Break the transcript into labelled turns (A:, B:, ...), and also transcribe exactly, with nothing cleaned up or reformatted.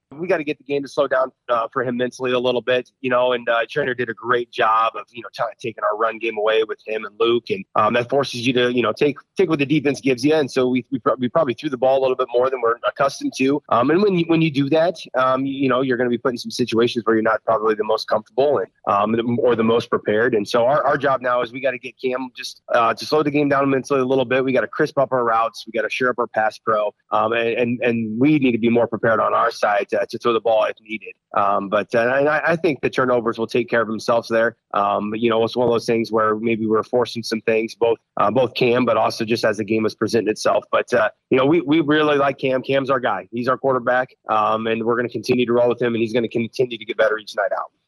A: We got to get the game to slow down uh, for him mentally a little bit, you know, and uh, Trainer did a great job of, you know, t- taking our run game away with him and Luke. And um, that forces you to, you know, take take what the defense gives you. And so we we, pro- we probably threw the ball a little bit more than we're accustomed to. Um, and when you, when you do that, um, you, you know, you're going to be put in some situations where you're not probably the most comfortable and um, or the most prepared. And so our, our job now is we got to get Cam just uh, to slow the game down mentally a little bit. We got to crisp up our routes. We got to shore up our pass pro. Um, and, and, and we need to be more prepared on our side to, to throw the ball if needed. Um, but uh, and I, I think the turnovers will take care of themselves there. Um, you know, it's one of those things where maybe we're forcing some things, both uh, both Cam, but also just as the game was presenting itself. But, uh, you know, we, we really like Cam. Cam's our guy. He's our quarterback, um, and we're going to continue to roll with him, and he's going to continue to get better each night out.